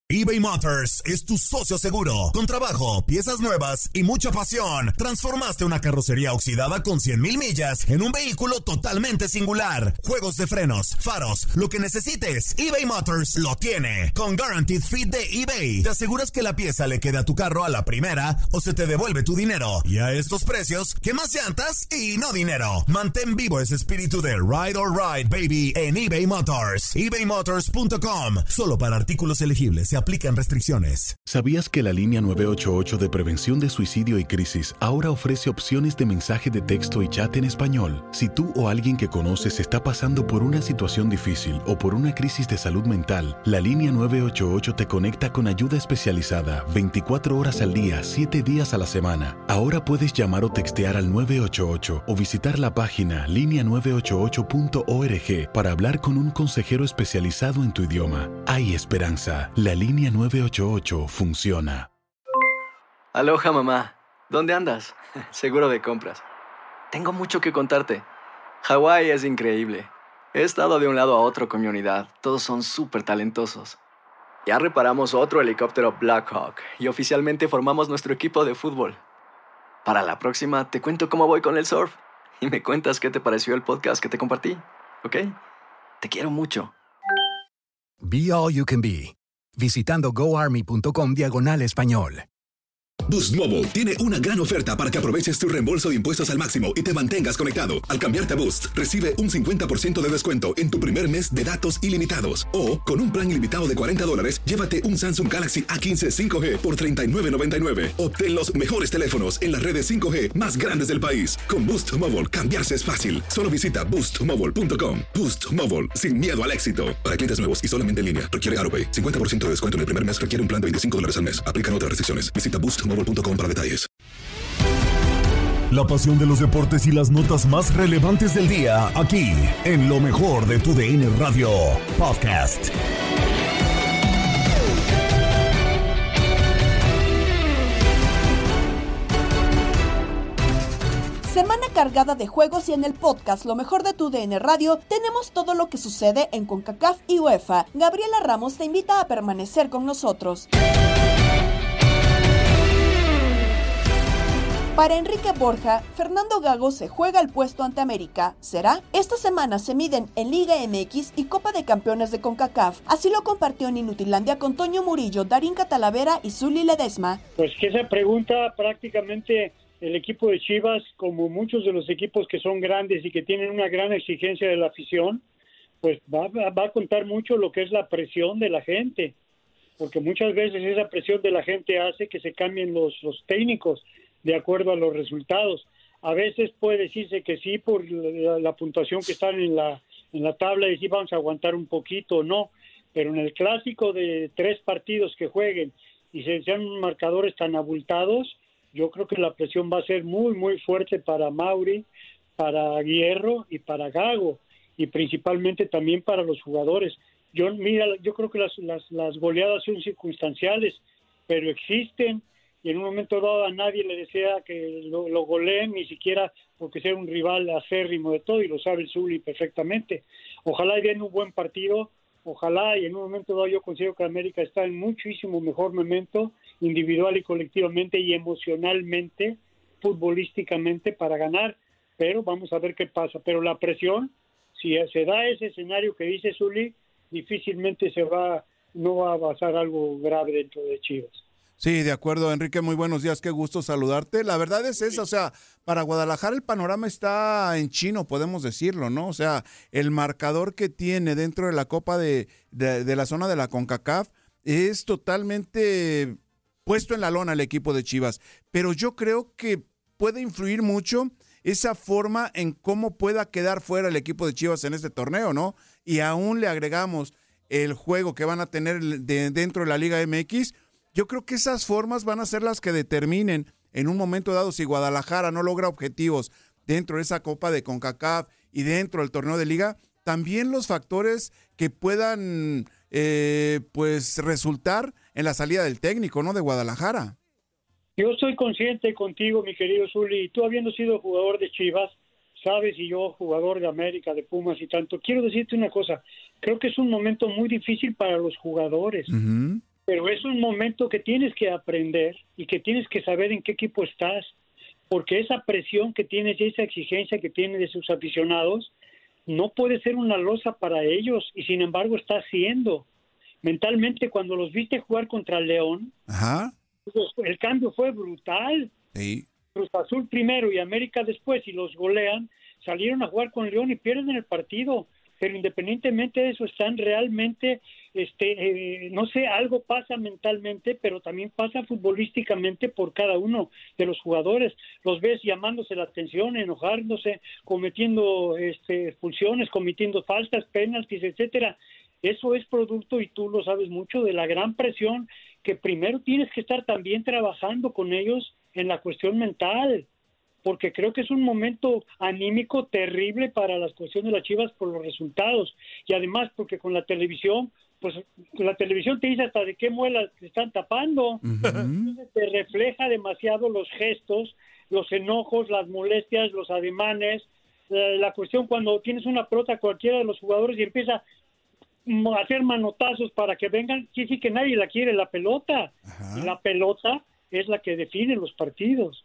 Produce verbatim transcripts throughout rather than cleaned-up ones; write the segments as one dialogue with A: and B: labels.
A: eBay Motors es tu socio seguro. Con trabajo, piezas nuevas y mucha pasión, transformaste una carrocería oxidada con cien mil millas en un vehículo totalmente singular. Juegos de frenos, faros, lo que necesites, eBay Motors lo tiene. Con Guaranteed Fit de eBay, te aseguras que la pieza le quede a tu carro a la primera o se te devuelve tu dinero. Y a estos precios, ¿qué más llantas y no dinero? Mantén vivo ese espíritu de Ride or Ride, baby, en eBay Motors. ebay motors punto com. Solo para artículos elegibles se aplican restricciones.
B: ¿Sabías que la línea nueve ocho ocho de prevención de suicidio y crisis ahora ofrece opciones de mensaje de texto y chat en español? Si tú o alguien que conoces está pasando por una situación difícil o por una crisis de salud mental, la línea nueve ocho ocho te conecta con ayuda especializada veinticuatro horas al día, siete días a la semana. Ahora puedes llamar o textear al nueve ocho ocho o visitar la página línea nueve ocho ocho punto org para hablar con un consejero especializado en tu idioma. Hay esperanza. La línea nueve ocho ocho funciona.
C: Aloha, mamá. ¿Dónde andas? Seguro de compras. Tengo mucho que contarte. Hawái es increíble. He estado de un lado a otro con mi unidad. Todos son súper talentosos. Ya reparamos otro helicóptero Blackhawk y oficialmente formamos nuestro equipo de fútbol. Para la próxima te cuento cómo voy con el surf y me cuentas qué te pareció el podcast que te compartí, ¿ok? Te quiero mucho.
D: Be All You Can Be. Visitando goarmy.com diagonal español.
E: Boost Mobile tiene una gran oferta para que aproveches tu reembolso de impuestos al máximo y te mantengas conectado. Al cambiarte a Boost, recibe un cincuenta por ciento de descuento en tu primer mes de datos ilimitados. O, con un plan ilimitado de cuarenta dólares, llévate un Samsung Galaxy A quince cinco G por treinta y nueve noventa y nueve. Obtén los mejores teléfonos en las redes cinco G más grandes del país. Con Boost Mobile, cambiarse es fácil. Solo visita boost mobile punto com. Boost Mobile, sin miedo al éxito. Para clientes nuevos y solamente en línea, requiere AutoPay. cincuenta por ciento de descuento en el primer mes requiere un plan de veinticinco dólares al mes. Aplican otras restricciones. Visita boost mobile punto com para detalles.
A: La pasión de los deportes y las notas más relevantes del día, aquí, en lo mejor de tu D N Radio Podcast.
F: Semana cargada de juegos y en el podcast Lo mejor de tu D N Radio tenemos todo lo que sucede en CONCACAF y UEFA. Gabriela Ramos te invita a permanecer con nosotros. Para Enrique Borja, Fernando Gago se juega el puesto ante América. ¿Será? Esta semana se miden en Liga M X y Copa de Campeones de CONCACAF. Así lo compartió en Inutilandia con Toño Murillo, Darín Catalavera y Zuli Ledesma.
G: Pues que esa pregunta prácticamente el equipo de Chivas, como muchos de los equipos que son grandes y que tienen una gran exigencia de la afición, pues va, va a contar mucho lo que es la presión de la gente. Porque muchas veces esa presión de la gente hace que se cambien los, los técnicos de acuerdo a los resultados. A veces puede decirse que sí por la, la puntuación que están en la en la tabla y sí vamos a aguantar un poquito o no, pero en el clásico de tres partidos que jueguen y se sean marcadores tan abultados, yo creo que la presión va a ser muy muy fuerte para Mauri, para Hierro y para Gago, y principalmente también para los jugadores. Yo mira, yo creo que las las, las goleadas son circunstanciales, pero existen. Y en un momento dado a nadie le desea que lo, lo goleen, ni siquiera porque sea un rival acérrimo de todo, y lo sabe el Zuli perfectamente. Ojalá y den un buen partido, ojalá, y en un momento dado yo considero que América está en muchísimo mejor momento, individual y colectivamente y emocionalmente, futbolísticamente, para ganar, pero vamos a ver qué pasa. Pero la presión, si se da ese escenario que dice Zuli, difícilmente se va, no va a pasar algo grave dentro de Chivas.
H: Sí, de acuerdo, Enrique, muy buenos días, qué gusto saludarte. La verdad es esa, o sea, para Guadalajara el panorama está en chino, podemos decirlo, ¿no? O sea, el marcador que tiene dentro de la Copa de, de, de la zona de la CONCACAF es totalmente puesto en la lona el equipo de Chivas, pero yo creo que puede influir mucho esa forma en cómo pueda quedar fuera el equipo de Chivas en este torneo, ¿no? Y aún le agregamos el juego que van a tener de, dentro de la Liga M X. Yo creo que esas formas van a ser las que determinen en un momento dado si Guadalajara no logra objetivos dentro de esa Copa de CONCACAF y dentro del torneo de Liga, también los factores que puedan eh, pues resultar en la salida del técnico, ¿no? De Guadalajara.
G: Yo estoy consciente contigo, mi querido Zuli, tú habiendo sido jugador de Chivas, sabes, y yo jugador de América, de Pumas y tanto, quiero decirte una cosa, creo que es un momento muy difícil para los jugadores. Uh-huh. pero es un momento que tienes que aprender y que tienes que saber en qué equipo estás, porque esa presión que tienes y esa exigencia que tienen de sus aficionados no puede ser una losa para ellos, y sin embargo está haciendo. Mentalmente, cuando los viste jugar contra León,
H: Ajá.
G: pues, el cambio fue brutal.
H: Sí.
G: Cruz Azul primero y América después, y los golean, salieron a jugar con León y pierden el partido. Pero independientemente de eso, están realmente, este, eh, no sé, algo pasa mentalmente, pero también pasa futbolísticamente por cada uno de los jugadores. Los ves llamándose la atención, enojándose, cometiendo este, expulsiones, cometiendo faltas, penaltis, etcétera. Eso es producto, y tú lo sabes mucho, de la gran presión que primero tienes que estar también trabajando con ellos en la cuestión mental, porque creo que es un momento anímico terrible para las cuestiones de las Chivas por los resultados, y además porque con la televisión, pues la televisión te dice hasta de qué muelas te están tapando. Uh-huh. Entonces te refleja demasiado los gestos, los enojos, las molestias, los ademanes, la, la cuestión cuando tienes una pelota cualquiera de los jugadores y empieza a hacer manotazos para que vengan, sí, sí que nadie la quiere la pelota. Uh-huh. La pelota es la que define los partidos.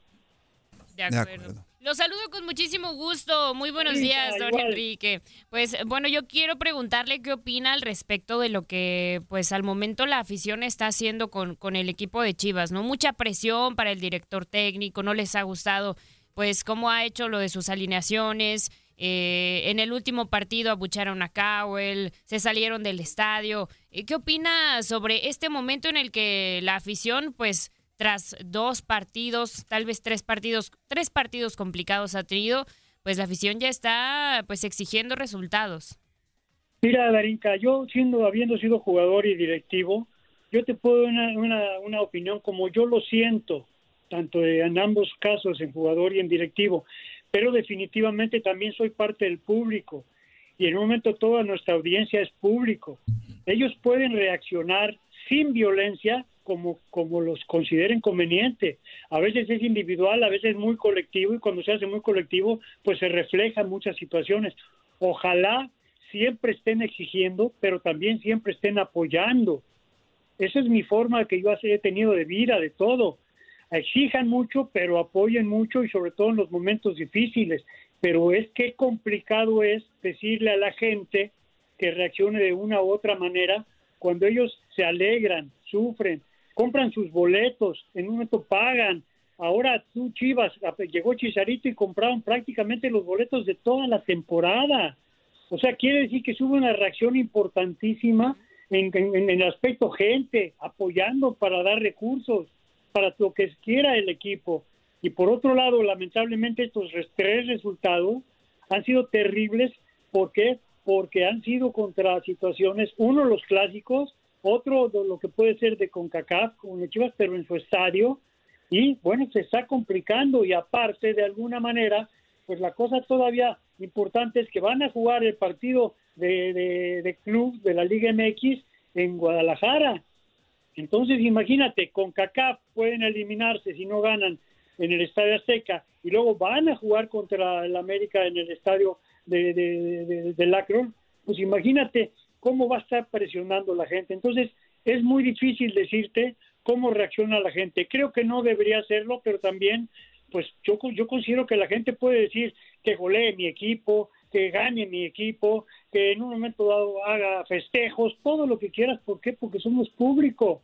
I: De acuerdo. De acuerdo. Los saludo con muchísimo gusto. Muy buenos sí, días, don igual. Enrique. Pues bueno, yo quiero preguntarle qué opina al respecto de lo que pues al momento la afición está haciendo con, con el equipo de Chivas, ¿no? Mucha presión para el director técnico, no les ha gustado pues cómo ha hecho lo de sus alineaciones. Eh, en el último partido abucharon a Cowell, se salieron del estadio. ¿Qué opina sobre este momento en el que la afición pues tras dos partidos, tal vez tres partidos, tres partidos complicados ha tenido, pues la afición ya está pues exigiendo resultados?
G: Mira, Darinka, yo siendo, habiendo sido jugador y directivo, yo te puedo dar una, una, una opinión como yo lo siento, tanto en ambos casos, en jugador y en directivo, pero definitivamente también soy parte del público, y en un momento toda nuestra audiencia es público. Ellos pueden reaccionar sin violencia, como, como los consideren conveniente. A veces es individual, a veces es muy colectivo, y cuando se hace muy colectivo, pues se refleja en muchas situaciones. Ojalá siempre estén exigiendo, pero también siempre estén apoyando. Esa es mi forma que yo he tenido de vida, de todo. Exijan mucho, pero apoyen mucho, y sobre todo en los momentos difíciles. Pero es que complicado es decirle a la gente que reaccione de una u otra manera cuando ellos se alegran, sufren, compran sus boletos, en un momento pagan. Ahora tú, Chivas, llegó Chicharito y compraron prácticamente los boletos de toda la temporada. O sea, quiere decir que hubo una reacción importantísima en, en, en el aspecto gente, apoyando para dar recursos, para lo que quiera el equipo. Y por otro lado, lamentablemente estos tres resultados han sido terribles. ¿Por qué? Porque han sido contra situaciones, uno los clásicos, otro de lo que puede ser de CONCACAF, con Chivas, pero en su estadio, y bueno, se está complicando, y aparte, de alguna manera, pues la cosa todavía importante es que van a jugar el partido de, de, de club de la Liga M X en Guadalajara. Entonces, imagínate, CONCACAF pueden eliminarse si no ganan en el Estadio Azteca, y luego van a jugar contra el América en el estadio de, de, de, de Akron. Pues imagínate cómo va a estar presionando la gente. Entonces, es muy difícil decirte cómo reacciona la gente. Creo que no debería hacerlo, pero también, pues yo, yo considero que la gente puede decir que golee mi equipo, que gane mi equipo, que en un momento dado haga festejos, todo lo que quieras. ¿Por qué? Porque somos público.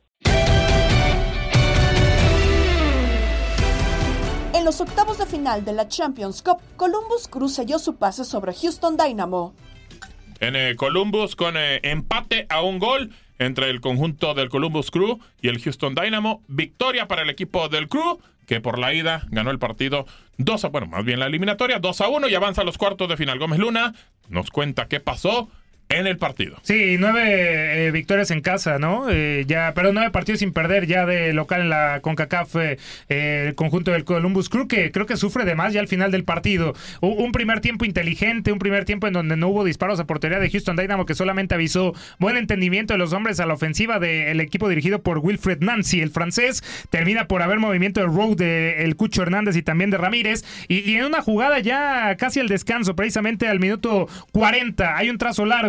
F: En los octavos de final de la Champions Cup, Columbus Crew selló su pase sobre Houston Dynamo.
J: En eh, Columbus, con eh, empate a un gol entre el conjunto del Columbus Crew y el Houston Dynamo. Victoria para el equipo del Crew, que por la ida ganó el partido dos a, bueno, más bien la eliminatoria, dos a uno, y avanza a los cuartos de final. Gómez Luna nos cuenta qué pasó en el partido.
K: Sí, nueve eh, victorias en casa, ¿no? Eh, ya, pero nueve partidos sin perder ya de local en la CONCACAF, eh, eh, el conjunto del Columbus Crew, que creo que sufre de más ya al final del partido. U- un primer tiempo inteligente, un primer tiempo en donde no hubo disparos a portería de Houston Dynamo, que solamente avisó buen entendimiento de los hombres a la ofensiva del equipo dirigido por Wilfried Nancy. El francés termina por haber movimiento de road de el Cucho Hernández y también de Ramírez, y, y en una jugada ya casi al descanso, precisamente al minuto cuarenta, hay un trazo largo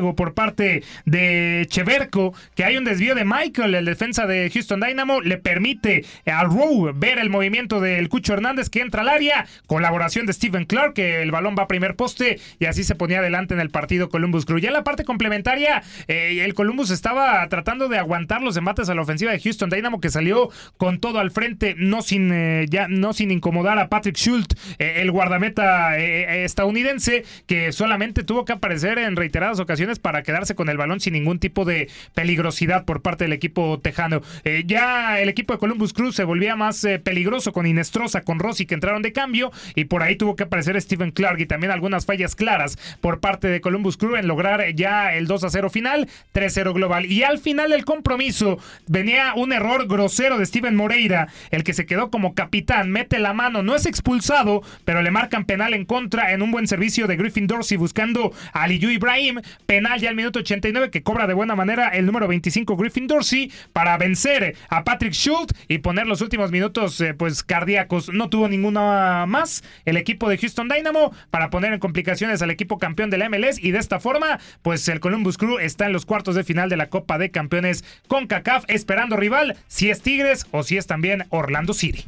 K: juego por parte de Cheverko, que hay un desvío de Michael, el defensa de Houston Dynamo, le permite a Rowe ver el movimiento del Cucho Hernández que entra al área, colaboración de Stephen Clark, que el balón va a primer poste y así se ponía adelante en el partido Columbus Crew. Ya en la parte complementaria, eh, el Columbus estaba tratando de aguantar los embates a la ofensiva de Houston Dynamo, que salió con todo al frente, no sin, eh, ya, no sin incomodar a Patrick Schultz, eh, el guardameta eh, estadounidense, que solamente tuvo que aparecer en reiteradas ocasiones para quedarse con el balón sin ningún tipo de peligrosidad por parte del equipo tejano. Eh, ya el equipo de Columbus Crew se volvía más eh, peligroso con Inestrosa, con Rossi, que entraron de cambio, y por ahí tuvo que aparecer Stephen Clark, y también algunas fallas claras por parte de Columbus Crew en lograr ya el dos a cero final, tres cero global. Y al final del compromiso venía un error grosero de Steven Moreira, el que se quedó como capitán, mete la mano, no es expulsado, pero le marcan penal en contra en un buen servicio de Griffin Dorsey buscando a Aliyu Ibrahim, penal ya al minuto ochenta y nueve que cobra de buena manera el número veinticinco Griffin Dorsey para vencer a Patrick Schultz y poner los últimos minutos eh, pues cardíacos. No tuvo ninguna más el equipo de Houston Dynamo para poner en complicaciones al equipo campeón de la M L S, y de esta forma pues el Columbus Crew está en los cuartos de final de la Copa de Campeones CONCACAF, esperando rival si es Tigres o si es también Orlando City.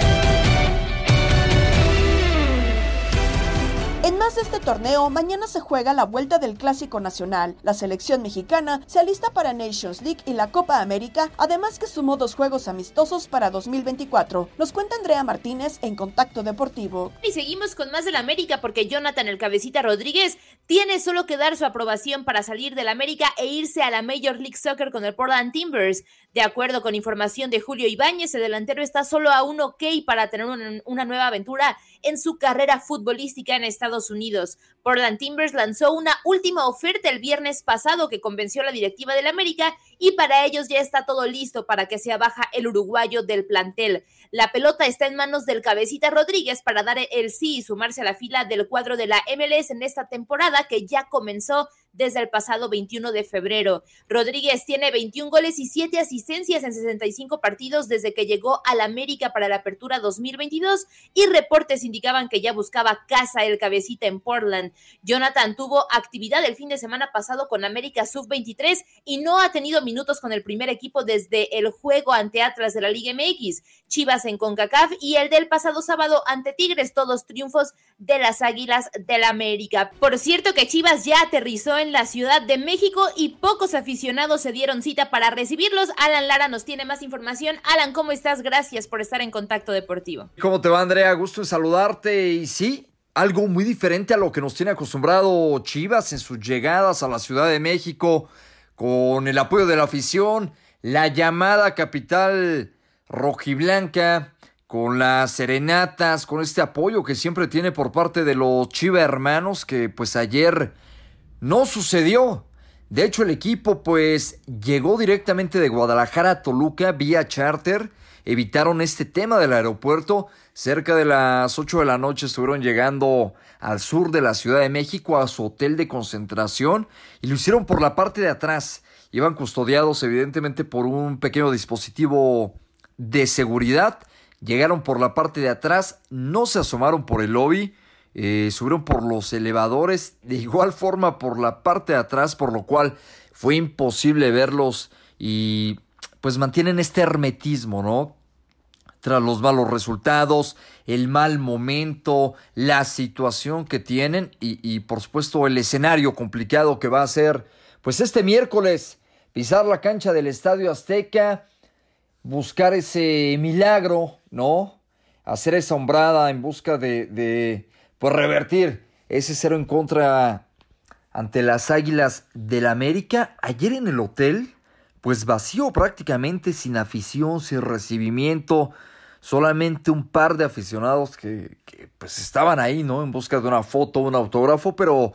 F: En más de este torneo, mañana se juega la vuelta del Clásico Nacional. La selección mexicana se alista para Nations League y la Copa América, además que sumó dos juegos amistosos para dos mil veinticuatro. Nos cuenta Andrea Martínez en Contacto Deportivo.
L: Y seguimos con más del América porque Jonathan el Cabecita Rodríguez tiene solo que dar su aprobación para salir del América e irse a la Major League Soccer con el Portland Timbers. De acuerdo con información de Julio Ibáñez, el delantero está solo a un ok para tener una, una nueva aventura en su carrera futbolística en Estados Unidos. Portland Timbers lanzó una última oferta el viernes pasado que convenció a la directiva del América, y para ellos ya está todo listo para que sea baja el uruguayo del plantel. La pelota está en manos del Cabecita Rodríguez para dar el sí y sumarse a la fila del cuadro de la M L S en esta temporada que ya comenzó desde el pasado veintiuno de febrero. Rodríguez tiene veintiún goles y siete asistencias en sesenta y cinco partidos desde que llegó al América para la apertura dos mil veintidós, y reportes indicaban que ya buscaba casa el Cabecita en Portland. Jonathan tuvo actividad el fin de semana pasado con América sub veintitrés y no ha tenido minutos con el primer equipo desde el juego ante Atlas de la Liga M X, Chivas en CONCACAF y el del pasado sábado ante Tigres, todos triunfos de las Águilas del la América. Por cierto que Chivas ya aterrizó en la Ciudad de México y pocos aficionados se dieron cita para recibirlos. Alan Lara nos tiene más información. Alan, ¿cómo estás? Gracias por estar en Contacto Deportivo.
M: ¿Cómo te va, Andrea? Gusto en saludarte. Y sí, algo muy diferente a lo que nos tiene acostumbrado Chivas en sus llegadas a la Ciudad de México, con el apoyo de la afición, la llamada capital rojiblanca, con las serenatas, con este apoyo que siempre tiene por parte de los Chiva hermanos, que pues ayer no sucedió. De hecho, el equipo pues llegó directamente de Guadalajara a Toluca vía charter. Evitaron este tema del aeropuerto. Cerca de las ocho de la noche estuvieron llegando al sur de la Ciudad de México a su hotel de concentración y lo hicieron por la parte de atrás. Iban custodiados evidentemente por un pequeño dispositivo de seguridad. Llegaron por la parte de atrás, no se asomaron por el lobby. Eh, subieron por los elevadores, de igual forma por la parte de atrás, por lo cual fue imposible verlos y pues mantienen este hermetismo, ¿no? Tras los malos resultados, el mal momento, la situación que tienen y, y por supuesto el escenario complicado que va a ser pues este miércoles, pisar la cancha del Estadio Azteca, buscar ese milagro, ¿no? Hacer esa hombrada en busca de... de pues revertir ese cero en contra ante las Águilas del América. Ayer en el hotel, pues vacío prácticamente, sin afición, sin recibimiento, solamente un par de aficionados que, que pues estaban ahí, ¿no? En busca de una foto, un autógrafo, pero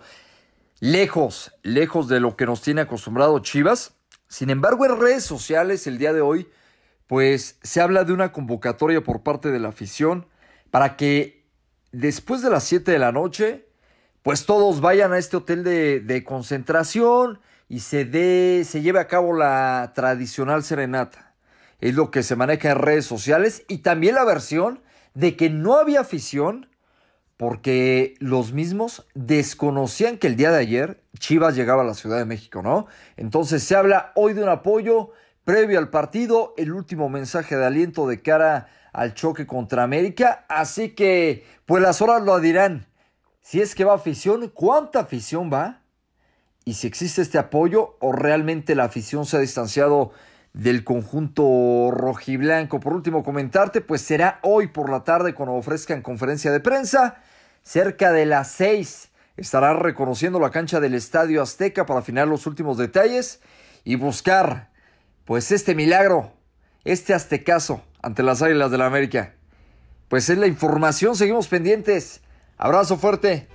M: lejos, lejos de lo que nos tiene acostumbrado Chivas. Sin embargo, en redes sociales el día de hoy, pues se habla de una convocatoria por parte de la afición para que después de las siete de la noche, pues todos vayan a este hotel de, de concentración y se, dé, se lleve a cabo la tradicional serenata. Es lo que se maneja en redes sociales y también la versión de que no había afición porque los mismos desconocían que el día de ayer Chivas llegaba a la Ciudad de México, ¿no? Entonces se habla hoy de un apoyo previo al partido, el último mensaje de aliento de cara al choque contra América, así que pues las horas lo dirán. Si es que va afición, ¿cuánta afición va? Y si existe este apoyo o realmente la afición se ha distanciado del conjunto rojiblanco. Por último, comentarte, pues será hoy por la tarde cuando ofrezcan conferencia de prensa. Cerca de las seis estará reconociendo la cancha del Estadio Azteca para afinar los últimos detalles y buscar, pues, este milagro, este aztecaso ante las Águilas del la América. Pues es la información, seguimos pendientes. Abrazo fuerte.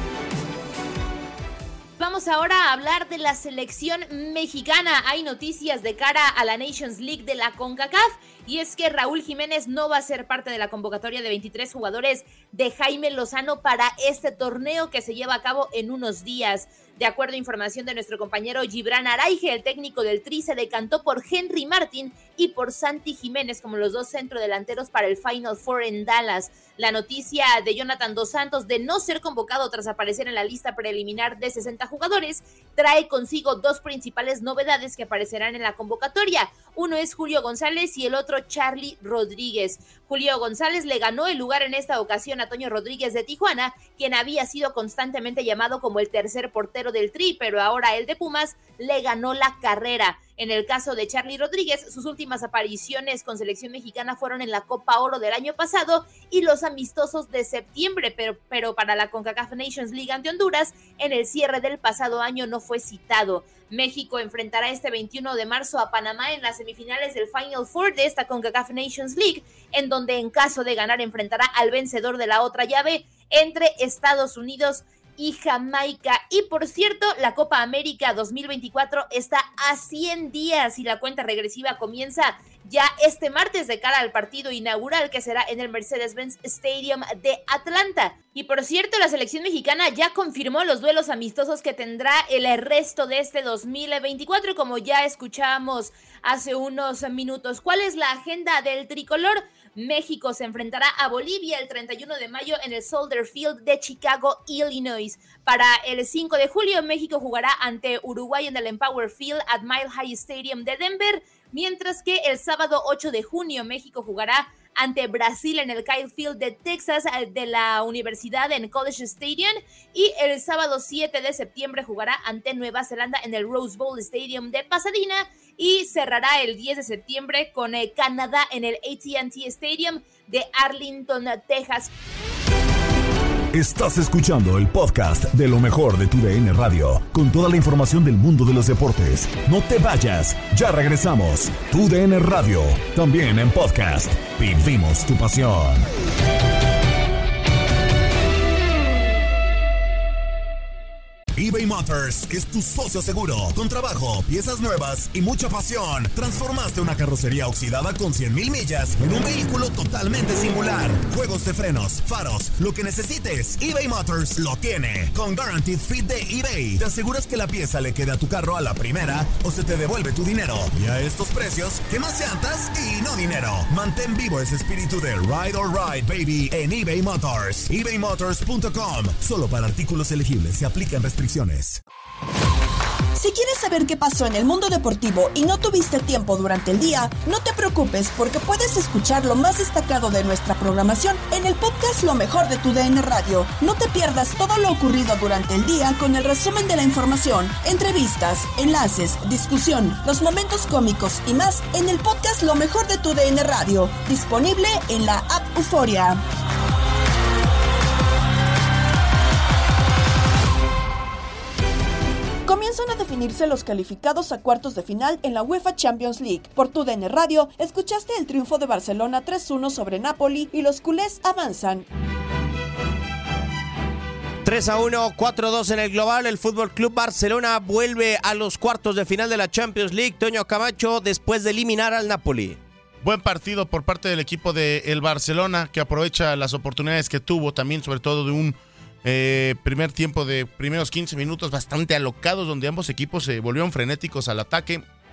L: Vamos ahora a hablar de la selección mexicana. Hay noticias de cara a la Nations League de la CONCACAF y es que Raúl Jiménez no va a ser parte de la convocatoria de veintitrés jugadores de Jaime Lozano para este torneo que se lleva a cabo en unos días. De acuerdo a información de nuestro compañero Gibran Araige, el técnico del Tri se decantó por Henry Martin y por Santi Jiménez como los dos centrodelanteros para el Final Four en Dallas. La noticia de Jonathan Dos Santos de no ser convocado tras aparecer en la lista preliminar de sesenta jugadores trae consigo dos principales novedades que aparecerán en la convocatoria. Uno es Julio González y el otro Charlie Rodríguez. Julio González le ganó el lugar en esta ocasión a Toño Rodríguez de Tijuana, quien había sido constantemente llamado como el tercer portero del Tri, pero ahora el de Pumas le ganó la carrera. En el caso de Charlie Rodríguez, sus últimas apariciones con selección mexicana fueron en la Copa Oro del año pasado y los amistosos de septiembre, pero, pero para la CONCACAF Nations League ante Honduras, en el cierre del pasado año no fue citado. México enfrentará este veintiuno de marzo a Panamá en las semifinales del Final Four de esta CONCACAF Nations League, en donde en caso de ganar enfrentará al vencedor de la otra llave entre Estados Unidos y Jamaica. Y por cierto, la Copa América dos mil veinticuatro está a cien días y la cuenta regresiva comienza ya este martes de cara al partido inaugural que será en el Mercedes-Benz Stadium de Atlanta. Y por cierto, la selección mexicana ya confirmó los duelos amistosos que tendrá el resto de este dos mil veinticuatro, como ya escuchábamos hace unos minutos. ¿Cuál es la agenda del tricolor? México se enfrentará a Bolivia el treinta y uno de mayo en el Soldier Field de Chicago, Illinois. Para el cinco de julio, México jugará ante Uruguay en el Empower Field at Mile High Stadium de Denver, mientras que el sábado ocho de junio, México jugará ante Brasil en el Kyle Field de Texas de la Universidad en College Stadium, y el sábado siete de septiembre jugará ante Nueva Zelanda en el Rose Bowl Stadium de Pasadena, y cerrará el diez de septiembre con eh, Canadá en el A T and T Stadium de Arlington, Texas.
A: Estás escuchando el podcast de lo mejor de tu D N Radio, con toda la información del mundo de los deportes. No te vayas, ya regresamos. Tu D N Radio, también en podcast. Vivimos tu pasión. eBay Motors es tu socio seguro. Con trabajo, piezas nuevas y mucha pasión, transformaste una carrocería oxidada con cien mil millas en un vehículo totalmente singular. Juegos de frenos, faros, lo que necesites, eBay Motors lo tiene. Con Guaranteed Fit de eBay, te aseguras que la pieza le quede a tu carro a la primera o se te devuelve tu dinero. Y a estos precios, ¿qué más llantas y no dinero? Mantén vivo ese espíritu de Ride or Ride, baby, en eBay Motors. eBay Motors punto com. Solo para artículos elegibles se aplican restricciones.
F: Si quieres saber qué pasó en el mundo deportivo y no tuviste tiempo durante el día, no te preocupes porque puedes escuchar lo más destacado de nuestra programación en el podcast Lo Mejor de tu D N Radio. No te pierdas todo lo ocurrido durante el día con el resumen de la información, entrevistas, enlaces, discusión, los momentos cómicos y más en el podcast Lo Mejor de tu D N Radio, disponible en la app Euforia. Comienzan a definirse los calificados a cuartos de final en la UEFA Champions League. Por tu D N Radio, escuchaste el triunfo de Barcelona tres uno sobre Napoli y los culés avanzan.
N: tres a uno, cuatro dos en el global. El Fútbol Club Barcelona vuelve a los cuartos de final de la Champions League. Toño Camacho, después de eliminar al Napoli.
O: Buen partido por parte del equipo del Barcelona, que aprovecha las oportunidades que tuvo, también sobre todo de un Eh, primer tiempo de primeros quince minutos bastante alocados, donde ambos equipos se volvieron frenéticos al ataque.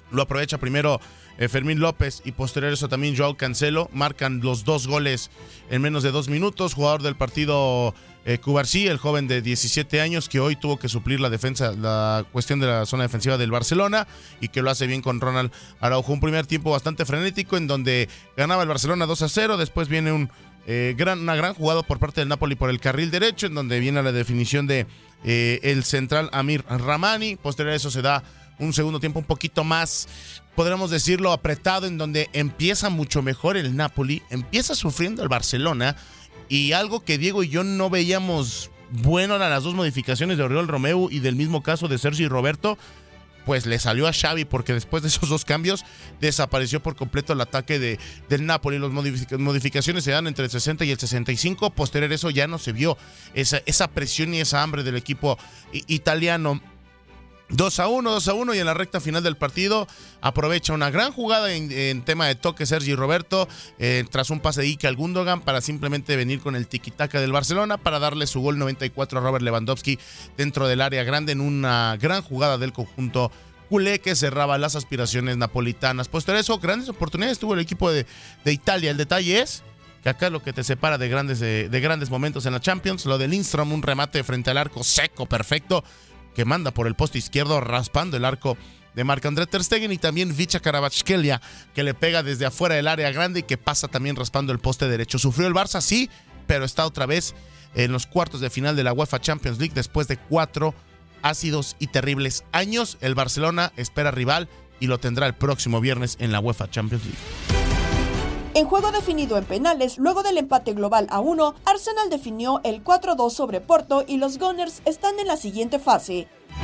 O: lo aprovecha primero eh, Fermín López y posterior a eso también Joao Cancelo, marcan los dos goles en menos de dos minutos, jugador del partido eh, Cubarsí, el joven de diecisiete años que hoy tuvo que suplir la defensa, la cuestión de la zona defensiva del Barcelona y que lo hace bien con Ronald Araujo, un primer tiempo bastante frenético en donde ganaba el Barcelona dos a cero, después viene un eh, gran, una gran jugada por parte del Napoli por el carril derecho en donde viene la definición de eh, el central Amir Rahmani, posterior a eso se da un segundo tiempo un poquito más, podríamos decirlo, apretado, en donde empieza mucho mejor el Napoli, empieza sufriendo el Barcelona, y algo que Diego y yo no veíamos bueno eran las dos modificaciones de Oriol Romeu y del mismo caso de Sergi Roberto, pues le salió a Xavi, porque después de esos dos cambios desapareció por completo el ataque de, del Napoli. Las modific- modificaciones se dan entre el sesenta y el sesenta y cinco, posterior a eso ya no se vio esa, esa presión y esa hambre del equipo italiano. dos a uno, dos a uno y en la recta final del partido aprovecha una gran jugada en, en tema de toque Sergi Roberto eh, tras un pase de Ike al Gundogan para simplemente venir con el tiquitaca del Barcelona para darle su gol noventa y cuatro a Robert Lewandowski dentro del área grande en una gran jugada del conjunto culé que cerraba las aspiraciones napolitanas. Posterior a eso, grandes oportunidades tuvo el equipo de, de Italia. El detalle es que acá lo que te separa de grandes, de, de grandes momentos en la Champions, lo de Lindstrom, un remate frente al arco seco, perfecto, que manda por el poste izquierdo raspando el arco de Marc-André ter Stegen, y también Vicha Kvaratskhelia que le pega desde afuera del área grande y que pasa también raspando el poste derecho. Sufrió el Barça, sí, pero está otra vez en los cuartos de final de la UEFA Champions League después de cuatro ácidos y terribles años. El Barcelona espera rival y lo tendrá el próximo viernes en la UEFA Champions League.
F: En juego definido en penales, luego del empate global a uno, Arsenal definió el cuatro dos sobre Porto y los Gunners están en la siguiente fase.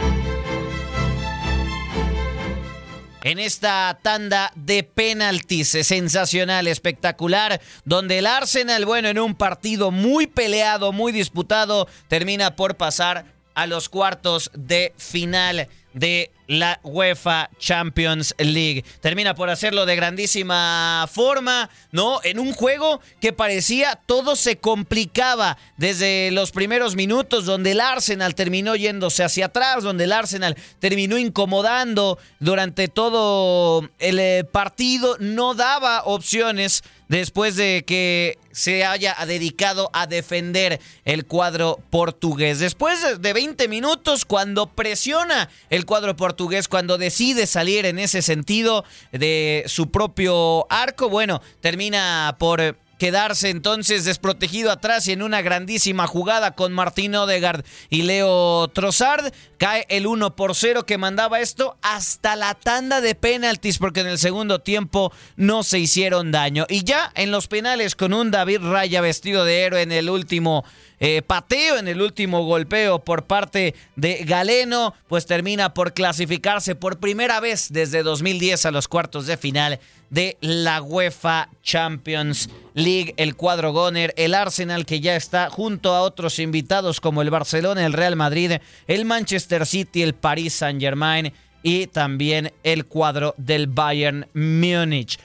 P: En esta tanda de penaltis sensacional, espectacular, donde el Arsenal, bueno, en un partido muy peleado, muy disputado, termina por pasar a los cuartos de final de la UEFA Champions League. Termina por hacerlo de grandísima forma, ¿no? En un juego que parecía todo se complicaba desde los primeros minutos, donde el Arsenal terminó yéndose hacia atrás, donde el Arsenal terminó incomodando durante todo el partido, no daba opciones después de que se haya dedicado a defender el cuadro portugués. Después de veinte minutos, cuando presiona el cuadro portugués, cuando decide salir en ese sentido de su propio arco, bueno, termina por quedarse entonces desprotegido atrás y en una grandísima jugada con Martín Odegaard y Leo Trossard cae el uno por cero que mandaba esto hasta la tanda de penaltis, porque en el segundo tiempo no se hicieron daño. Y ya en los penales, con un David Raya vestido de héroe en el último eh, pateo, en el último golpeo por parte de Galeno, pues termina por clasificarse por primera vez desde dos mil diez a los cuartos de final de la UEFA Champions League. El cuadro Gunner, el Arsenal, que ya está junto a otros invitados como el Barcelona, el Real Madrid, el Manchester City, el Paris Saint-Germain y también el cuadro del Bayern Múnich.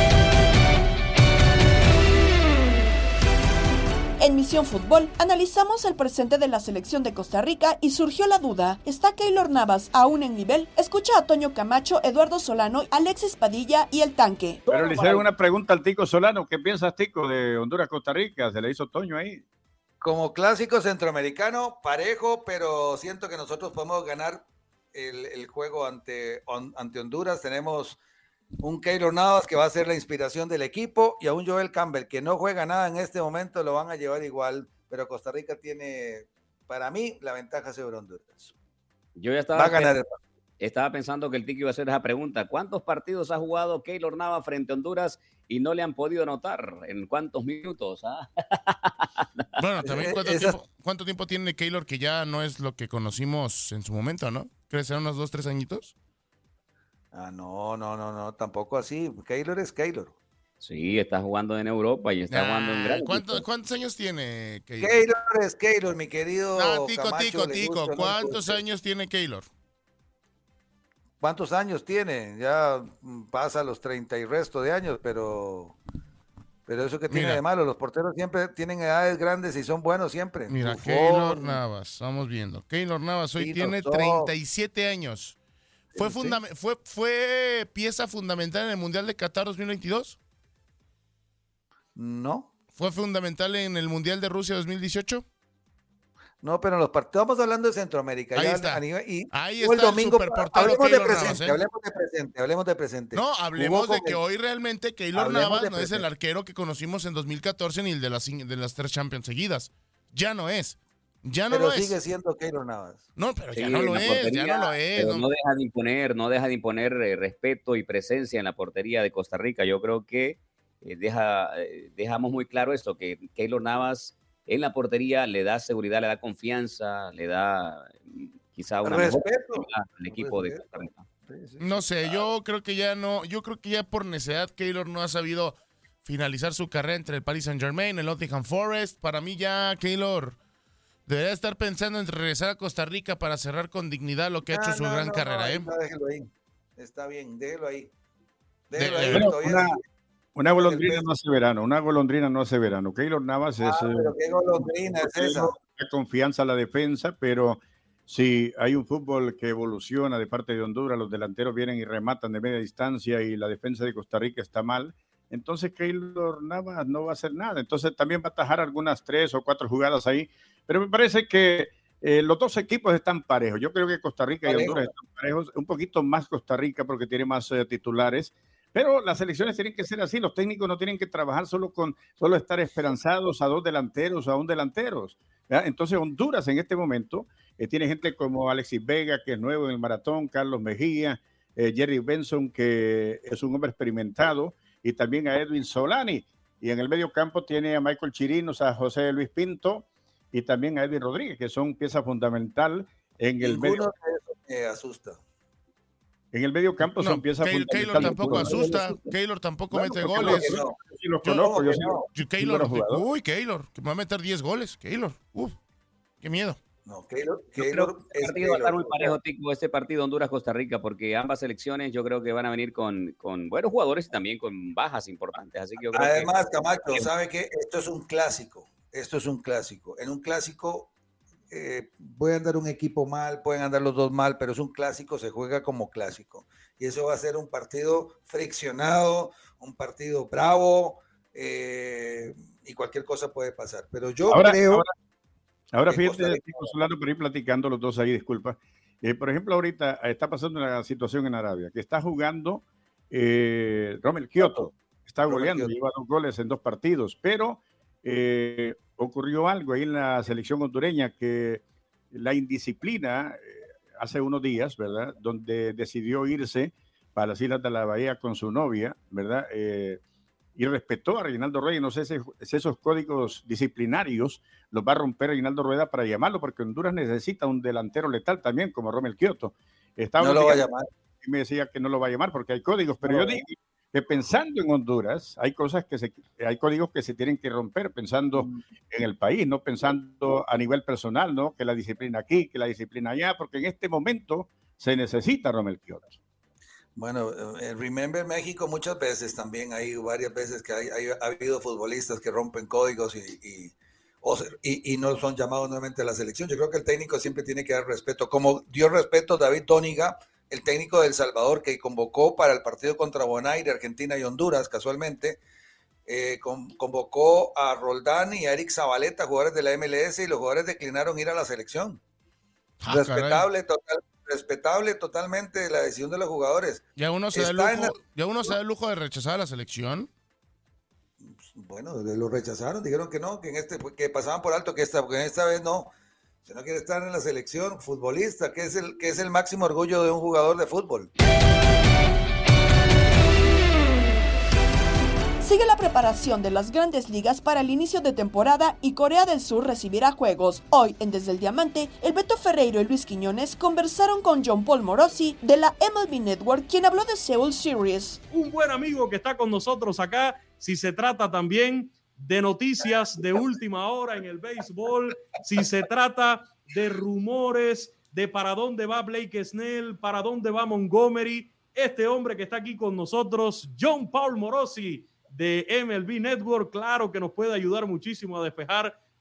F: En Misión Fútbol, analizamos el presente de la selección de Costa Rica y surgió la duda, ¿está Keylor Navas aún en nivel? Escucha a Toño Camacho, Eduardo Solano, Alexis Padilla y El Tanque.
Q: Pero le hicieron una pregunta al Tico Solano. ¿Qué piensas, Tico, de Honduras-Costa Rica? Se le hizo Toño ahí.
R: Como clásico centroamericano, parejo, pero siento que nosotros podemos ganar el, el juego ante, on, ante Honduras. Tenemos un Keylor Navas que va a ser la inspiración del equipo y a un Joel Campbell que no juega nada en este momento, lo van a llevar igual, pero Costa Rica tiene, para mí, la ventaja sobre Honduras.
S: Yo ya estaba,
R: va a ganar el...
S: estaba pensando que el Tiki iba a hacer esa pregunta. ¿Cuántos partidos ha jugado Keylor Navas frente a Honduras y no le han podido anotar? ¿En cuántos minutos? ¿Ah?
O: Bueno, también ¿cuánto, tiempo, ¿cuánto tiempo tiene Keylor que ya no es lo que conocimos en su momento, no? ¿Crees que serán unos dos, tres añitos?
R: Ah, no, no, no, no, tampoco así. Keylor es Keylor.
S: Sí, está jugando en Europa y está ah, jugando en gran
O: ¿cuánto, ¿Cuántos años tiene Keylor?
R: Keylor es Keylor, mi querido.
O: No, Tico,
R: Camacho,
O: Tico, Tico.
R: gusta,
O: ¿Cuántos
R: no
O: años tiene Keylor?
R: ¿Cuántos años tiene? Ya pasa los treinta y resto de años, pero... Pero eso que tiene mira, de malo, los porteros siempre tienen edades grandes y son buenos siempre.
O: Mira, Keylor Navas, vamos viendo. Keylor Navas hoy sí, tiene treinta y siete años. ¿Fue, fundam-
R: sí.
O: fue, ¿Fue pieza fundamental en el Mundial de Qatar dos mil veintidós?
R: No.
O: ¿Fue fundamental en el Mundial de Rusia dos mil dieciocho?
R: No, pero en los partidos, estamos hablando de Centroamérica.
O: Ahí
R: ya
O: está.
R: A nivel, y
O: Ahí
R: el
O: está
R: domingo,
O: el superportero
R: hablemos de
O: Keylor
R: presente,
O: Navas, ¿eh?
R: hablemos de presente, hablemos de presente.
O: No, hablemos
R: Jugó
O: de
R: con
O: que
R: el-
O: hoy realmente Keylor
R: Hablemos
O: Navas
R: de
O: no es el
R: presente.
O: arquero que conocimos en dos mil catorce ni el de las, cin- de las tres Champions seguidas. Ya no es. Ya no
R: pero
O: lo
R: sigue
O: es.
R: siendo Keylor Navas.
O: No, pero ya
S: Sí,
O: no
S: en
O: lo
S: la
O: es,
S: portería,
O: ya no lo es.
S: pero
O: no.
S: no deja de imponer, no deja de imponer eh, respeto y presencia en la portería de Costa Rica. Yo creo que eh, deja, eh, dejamos muy claro esto, que Keylor Navas en la portería le da seguridad, le da confianza, le da mm, quizá una mejor
R: Respeto.
S: posibilidad al equipo de
R: Respeto.
S: Costa Rica.
O: No sé, yo creo que ya no, yo creo que ya por necesidad Keylor no ha sabido finalizar su carrera entre el Paris Saint-Germain, el Nottingham Forest. Para mí ya Keylor debería estar pensando en regresar a Costa Rica para cerrar con dignidad lo que ha hecho
R: Ah,
O: su
R: no,
O: gran
R: no,
O: carrera,
R: no,
O: ¿eh?
R: está, déjelo ahí. Está bien, déjelo ahí.
O: De-
R: Déjelo
O: de-
R: ahí.
Q: Bueno,
R: todavía
Q: una,
R: sigue.
Q: una golondrina no hace verano, una golondrina no hace verano. Keylor Navas es...
R: Ah,
Q: eh,
R: pero qué golondrina es esa.
Q: da confianza a la defensa, pero si hay un fútbol que evoluciona de parte de Honduras, los delanteros vienen y rematan de media distancia y la defensa de Costa Rica está mal, entonces Keylor Navas no va a hacer nada. Entonces también va a atajar algunas tres o cuatro jugadas ahí, pero me parece que eh, los dos equipos están parejos. Yo creo que Costa Rica y
R: Parejo.
Q: Honduras están parejos, un poquito más Costa Rica porque tiene más eh, titulares. Pero las elecciones tienen que ser así, los técnicos no tienen que trabajar solo con solo estar esperanzados a dos delanteros o a un delanteros. ¿verdad? Entonces Honduras en este momento eh, tiene gente como Alexis Vega, que es nuevo en el maratón, Carlos Mejía, eh, Jerry Benson, que es un hombre experimentado, y también a Edwin Solani. Y en el medio campo tiene a Michael Chirinos, a José Luis Pinto y también a Edwin Rodríguez, que son pieza fundamental en el
R: Ninguno
Q: medio.
R: de esos me asusta.
Q: En el medio campo son
O: No,
Q: piezas
O: Keylor,
Q: fundamentales.
O: Keylor tampoco asusta, Keylor tampoco
Q: Bueno,
O: mete
Q: porque
O: goles.
Q: no, yo sí los
O: Yo-
Q: conozco, yo
O: yo-
Q: sí los-
O: yo-
Q: sí
O: Keylor,
Q: los jugadores.
O: uy, Keylor, que me va a meter diez goles, Keylor. Uf, qué miedo.
R: No, Keylor,
S: Yo creo
R: Keylor
S: que este
R: es
S: partido va a estar muy
R: Keylor.
S: parejo, Tico, este partido Honduras-Costa Rica, porque ambas selecciones yo creo que van a venir con, con buenos jugadores y también con bajas importantes. Así que yo creo
R: Además,
S: que...
R: Camacho, ¿sabe qué? Esto es un clásico. Esto es un clásico. En un clásico eh, puede andar un equipo mal, pueden andar los dos mal, pero es un clásico, se juega como clásico. Y eso va a ser un partido friccionado, un partido bravo, eh, y cualquier cosa puede pasar. Pero yo
Q: Ahora,
R: creo...
Q: ahora, ahora
R: que
Q: fíjate,
R: Costa Rica-
Q: Tico Solano, por ir platicando los dos ahí, disculpa. Eh, por ejemplo, ahorita está pasando una situación en Arabia, que está jugando eh, Romel Kioto, está
R: Romel
Q: goleando,
R: Kioto.
Q: lleva dos goles en dos partidos, pero eh, ocurrió algo ahí en la selección hondureña, que la indisciplina eh, hace unos días, ¿verdad? Donde decidió irse para las Islas de la Bahía con su novia, ¿verdad? Eh, y respetó a Reinaldo Rueda. No sé si, si esos códigos disciplinarios los va a romper Reinaldo Rueda para llamarlo, porque Honduras necesita un delantero letal también, como Romel Kioto. Estaba
R: No lo va a
Q: llamar. Y me decía que no lo va a llamar porque hay códigos, pero
R: No.
Q: yo digo que pensando en Honduras, hay cosas que se, hay códigos que se tienen que romper pensando
R: Mm.
Q: en el país, no pensando a nivel personal, ¿no? Que la disciplina aquí, que la disciplina allá, porque en este momento se necesita Romel Kioto.
R: Bueno, eh, Remember México muchas veces también hay varias veces que hay, hay- ha habido futbolistas que rompen códigos y, y, o sea, y- y no son llamados nuevamente a la selección. Yo creo que el técnico siempre tiene que dar respeto, como dio respeto David Tóniga, el técnico de El Salvador, que convocó para el partido contra Bonaire, Argentina y Honduras, casualmente, eh, con- convocó a Roldán y a Eric Zabaleta, jugadores de la M L S, y los jugadores declinaron ir a la selección.
O: Ah,
R: respetable, total, respetable totalmente la decisión de los jugadores.
O: Ya uno se da el
R: Está en
O: lujo,
R: la-
O: ya uno se da el lujo de rechazar a la selección.
R: Bueno, lo rechazaron, dijeron que no, que en este que pasaban por alto, que esta, que esta vez no. Si no quiere estar en la selección, futbolista, que es el que es el máximo orgullo de un jugador de fútbol.
F: Sigue la preparación de las grandes ligas para el inicio de temporada y Corea del Sur recibirá juegos. Hoy, en Desde el Diamante, el Beto Ferreiro y Luis Quiñones conversaron con John Paul Morosi de la M L B Network, quien habló de Seoul Series.
T: Un buen amigo que está con nosotros acá, si se trata también de noticias de última hora en el béisbol, si se trata de rumores de para dónde va Blake Snell, para dónde va Montgomery, este hombre que está aquí con nosotros, John Paul Morosi de M L B Network, claro que nos puede ayudar muchísimo a despejar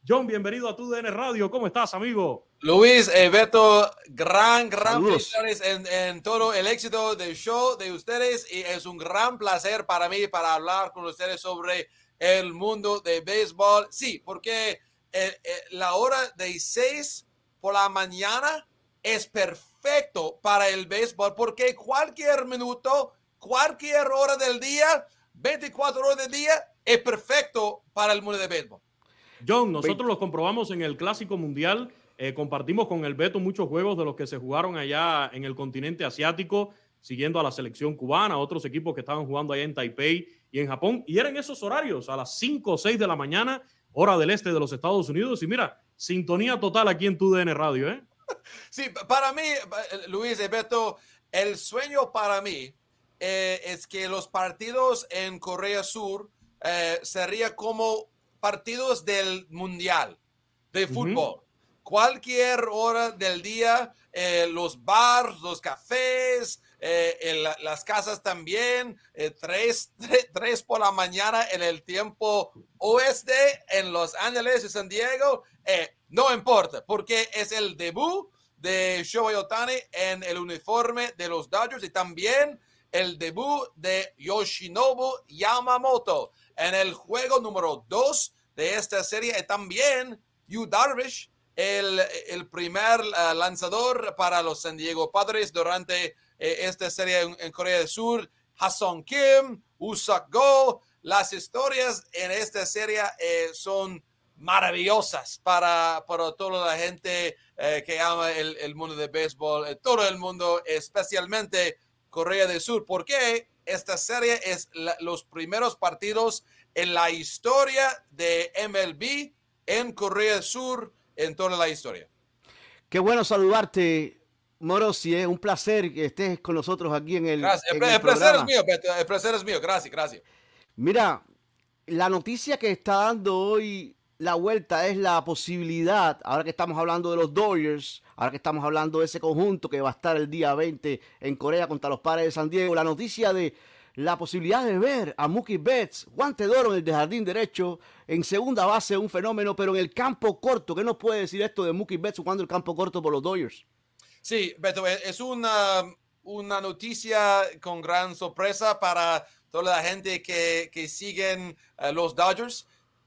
T: John, bienvenido a Tu D N Radio. ¿Cómo estás, amigo?
U: Luis, eh, Beto, gran, gran felicidades en, en todo el éxito del show de ustedes y es un gran placer para mí para hablar con ustedes sobre el mundo de béisbol. Sí, porque eh, eh, la hora de seis por la mañana es perfecto para el béisbol porque cualquier minuto, cualquier hora del día, veinticuatro horas del día es perfecto para el mundo de béisbol.
T: John, nosotros lo comprobamos en el Clásico Mundial. Eh, compartimos con el Beto muchos juegos de los que se jugaron allá en el continente asiático, siguiendo a la selección cubana, otros equipos que estaban jugando allá en Taipei y en Japón, y eran esos horarios, a las cinco o seis de la mañana, hora del este de los Estados Unidos, y mira, sintonía total aquí en Tu D N Radio, ¿eh?
U: Sí, para mí, Luis y Beto, el sueño para mí eh, es que los partidos en Corea Sur eh, serían como partidos del Mundial de fútbol. Uh-huh. Cualquier hora del día, eh, los bars, los cafés, eh, en la, las casas también, eh, tres, tres, tres por la mañana en el tiempo oeste en Los Ángeles y San Diego, eh, no importa, porque es el debut de Shohei Ohtani en el uniforme de los Dodgers y también el debut de Yoshinobu Yamamoto en el juego número dos de esta serie y también Yu Darvish, El, el primer uh, lanzador para los San Diego Padres durante eh, esta serie en, en Corea del Sur, Ha-Seong Kim, Woo-Suk Go. Las historias en esta serie eh, son maravillosas para, para toda la gente eh, que ama el, el mundo de béisbol, eh, todo el mundo, especialmente Corea del Sur, porque esta serie es la, los primeros partidos en la historia de M L B en Corea del Sur en toda la historia.
V: Qué bueno saludarte, Morosi, es un placer que estés con nosotros aquí en el,
U: gracias.
V: En
U: el,
V: el,
U: el placer es mío, Beto. El placer es mío, gracias, gracias.
V: Mira, la noticia que está dando hoy la vuelta es la posibilidad, ahora que estamos hablando de los Dodgers, ahora que estamos hablando de ese conjunto que va a estar el día veinte en Corea contra los Padres de San Diego, la noticia de la posibilidad de ver a Mookie Betts, guante de oro en el de jardín derecho, en segunda base, un fenómeno, pero en el campo corto. ¿Qué nos puede decir esto de Mookie Betts jugando el campo corto por los Dodgers?
U: Sí, Beto, es una, una noticia con gran sorpresa para toda la gente que, que siguen uh, los Dodgers,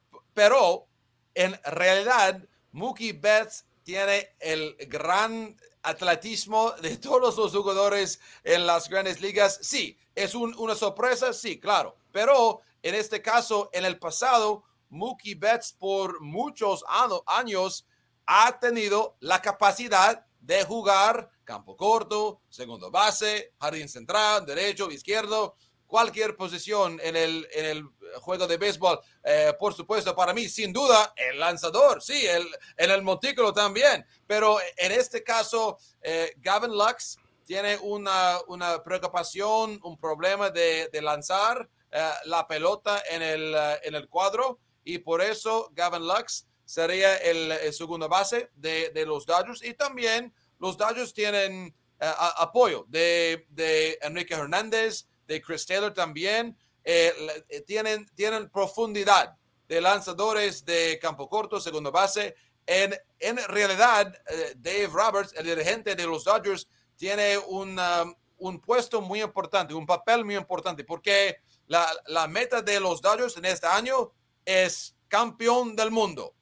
U: pero en realidad Mookie Betts tiene el gran atletismo de todos los jugadores en las grandes ligas. Sí, es un, una sorpresa, sí, claro. Pero en este caso, en el pasado, Mookie Betts por muchos años ha tenido la capacidad de jugar campo corto, segundo base, jardín central, derecho, izquierdo, cualquier posición en el, en el juego de béisbol. Eh, por supuesto, para mí, sin duda, el lanzador, sí, el, en el montículo también. Pero en este caso, eh, Gavin Lux tiene una, una preocupación, un problema de, de lanzar uh, la pelota en el, uh, en el cuadro, y por eso Gavin Lux sería el, el segundo base de, de los Dodgers. Y también los Dodgers tienen uh, a, apoyo de, de Enrique Hernández, de Chris Taylor también. Eh, tienen, tienen profundidad de lanzadores de campo corto, segundo base. En, en realidad, uh, Dave Roberts, el dirigente de los Dodgers, tiene un, um, un puesto muy importante, un papel muy importante, porque la, la meta de los Dodgers en este año es campeón del mundo.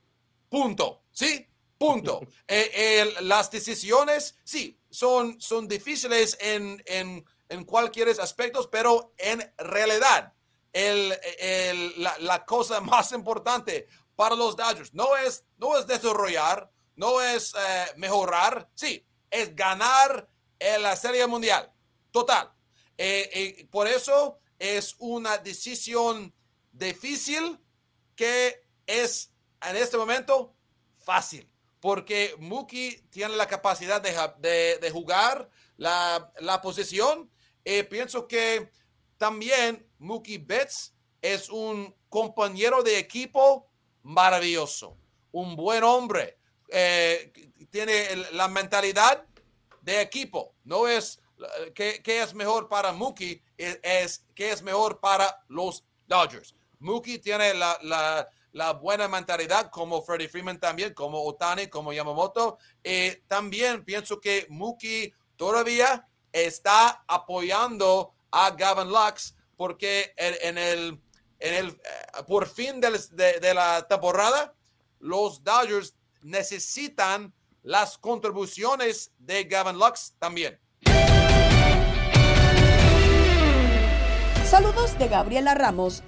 U: Punto. ¿Sí? Punto. eh, eh, las decisiones, sí, son, son difíciles en, en, en cualquier aspecto, pero en realidad el, el, la, la cosa más importante para los Dodgers no es, no es desarrollar, no es eh, mejorar, sí, es ganar en la Serie Mundial. Total. Eh, eh, por eso es una decisión difícil que es en este momento fácil, porque Mookie tiene la capacidad de, de, de jugar la, la posición. Eh, pienso que también Mookie Betts es un compañero de equipo maravilloso, un buen hombre. Eh, tiene el, la mentalidad de equipo. No es que, que es mejor para Mookie, es, es que es mejor para los Dodgers. Mookie tiene la, la, la buena mentalidad, como Freddie Freeman también, como Ohtani, como Yamamoto. Eh, también pienso que Mookie todavía está apoyando a Gavin Lux, porque en, en el, en el, eh, por fin de, de, de la temporada, los Dodgers necesitan las contribuciones de Gavin Lux también.
F: Saludos de Gabriela Ramos.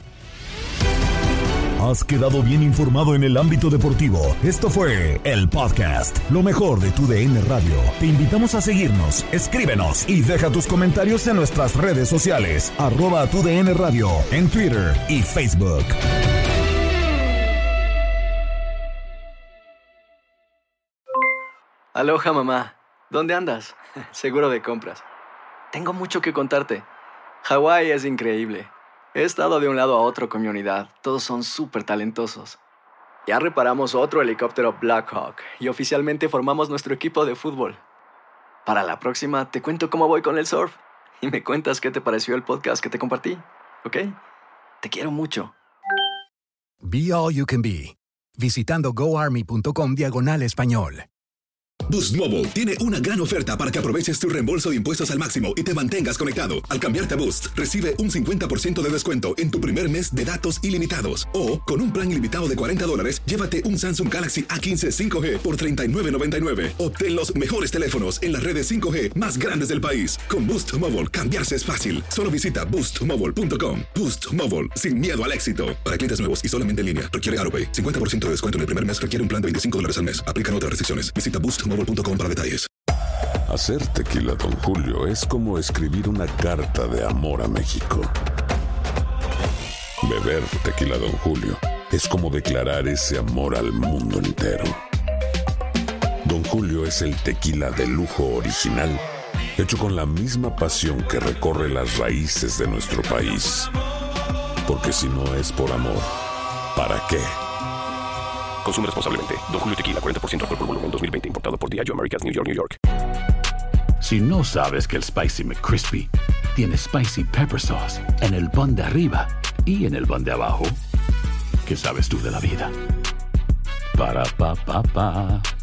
A: Has quedado bien informado en el ámbito deportivo. Esto fue el podcast, lo mejor de tu D N Radio. Te invitamos a seguirnos, escríbenos y deja tus comentarios en nuestras redes sociales, arroba tu D N Radio, en Twitter y Facebook.
B: Aloha, mamá. ¿Dónde andas? Seguro de compras. Tengo mucho que contarte. Hawái es increíble. He estado de un lado a otro con mi unidad. Todos son súper talentosos. Ya reparamos otro helicóptero Blackhawk y oficialmente formamos nuestro equipo de fútbol. Para la próxima te cuento cómo voy con el surf y me cuentas qué te pareció el podcast que te compartí, ¿ok? Te quiero mucho.
D: Be All You Can Be. Visitando goarmy.com diagonal español.
E: Boost Mobile tiene una gran oferta para que aproveches tu reembolso de impuestos al máximo y te mantengas conectado. Al cambiarte a Boost, recibe un cincuenta por ciento de descuento en tu primer mes de datos ilimitados. O, con un plan ilimitado de cuarenta dólares, llévate un Samsung Galaxy A quince cinco G por treinta y nueve noventa y nueve. Obtén los mejores teléfonos en las redes cinco G más grandes del país. Con Boost Mobile, cambiarse es fácil. Solo visita boost mobile punto com. Boost Mobile, sin miedo al éxito. Para clientes nuevos y solamente en línea, requiere AutoPay. cincuenta por ciento de descuento en el primer mes requiere un plan de veinticinco dólares al mes. Aplican otras restricciones. Visita boost mobile punto com para detalles.
C: Hacer tequila Don Julio es como escribir una carta de amor a México. Beber tequila Don Julio es como declarar ese amor al mundo entero. Don Julio es el tequila de lujo original, hecho con la misma pasión que recorre las raíces de nuestro país. Porque si no es por amor, ¿para qué?
W: Consume responsablemente. Don Julio Tequila, cuarenta por ciento alcohol por volumen, dos mil veinte. Importado por Diageo Americas, New York, New York.
X: Si no sabes que el Spicy McCrispy tiene Spicy Pepper Sauce en el pan de arriba y en el pan de abajo, ¿qué sabes tú de la vida? Para, pa, pa, pa.